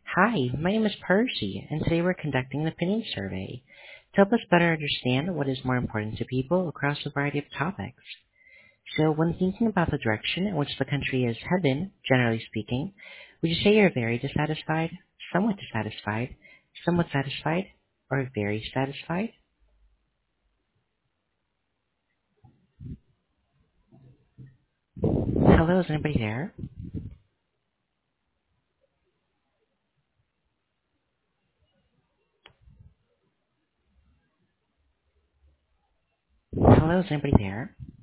Hi, my name is Percy, and today we're conducting an opinion survey to help us better understand what is more important to people across a variety of topics. So, when thinking about the direction in which the country is headed, generally speaking, would you say you're very somewhat satisfied, or very satisfied? Hello, is anybody there? Hello, is anybody there?